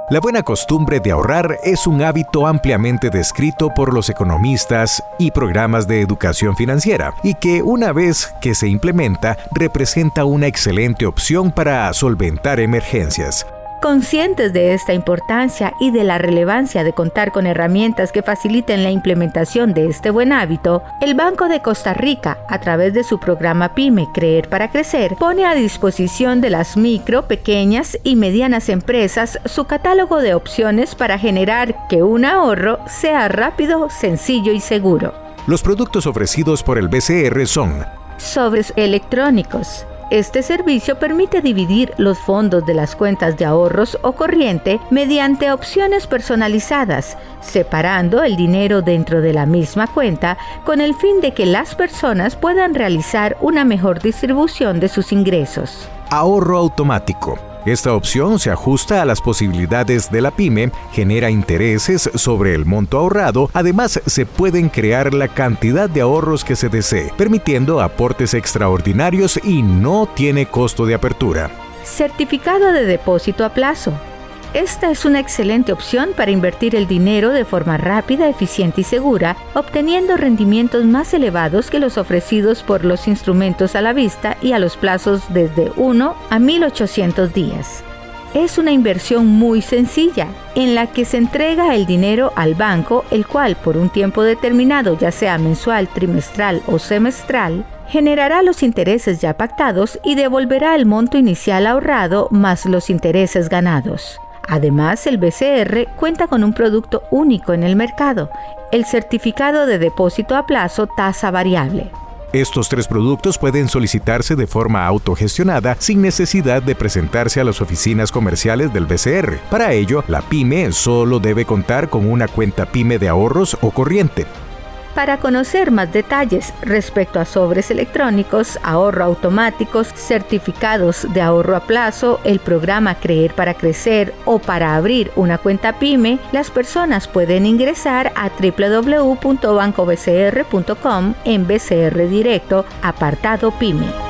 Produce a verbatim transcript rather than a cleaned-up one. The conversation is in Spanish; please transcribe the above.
La buena costumbre de ahorrar es un hábito ampliamente descrito por los economistas y programas de educación financiera, y que una vez que se implementa representa una excelente opción para solventar emergencias. Conscientes de esta importancia y de la relevancia de contar con herramientas que faciliten la implementación de este buen hábito, el Banco de Costa Rica, a través de su programa PYME Creer para Crecer, pone a disposición de las micro, pequeñas y medianas empresas su catálogo de opciones para generar que un ahorro sea rápido, sencillo y seguro. Los productos ofrecidos por el B C R son sobres electrónicos. Este servicio permite dividir los fondos de las cuentas de ahorros o corriente mediante opciones personalizadas, separando el dinero dentro de la misma cuenta con el fin de que las personas puedan realizar una mejor distribución de sus ingresos. Ahorro automático. Esta opción se ajusta a las posibilidades de la pyme, genera intereses sobre el monto ahorrado, además se pueden crear la cantidad de ahorros que se desee, permitiendo aportes extraordinarios y no tiene costo de apertura. Certificado de depósito a plazo. Esta es una excelente opción para invertir el dinero de forma rápida, eficiente y segura, obteniendo rendimientos más elevados que los ofrecidos por los instrumentos a la vista y a los plazos desde uno a mil ochocientos días. Es una inversión muy sencilla, en la que se entrega el dinero al banco, el cual por un tiempo determinado, ya sea mensual, trimestral o semestral, generará los intereses ya pactados y devolverá el monto inicial ahorrado más los intereses ganados. Además, el B C R cuenta con un producto único en el mercado, el certificado de depósito a plazo tasa variable. Estos tres productos pueden solicitarse de forma autogestionada sin necesidad de presentarse a las oficinas comerciales del B C R. Para ello, la pyme solo debe contar con una cuenta pyme de ahorros o corriente. Para conocer más detalles respecto a sobres electrónicos, ahorro automáticos, certificados de ahorro a plazo, el programa Creer para Crecer o para abrir una cuenta PYME, las personas pueden ingresar a doble u doble u doble u punto banco b c r punto com en B C R Directo, apartado PYME.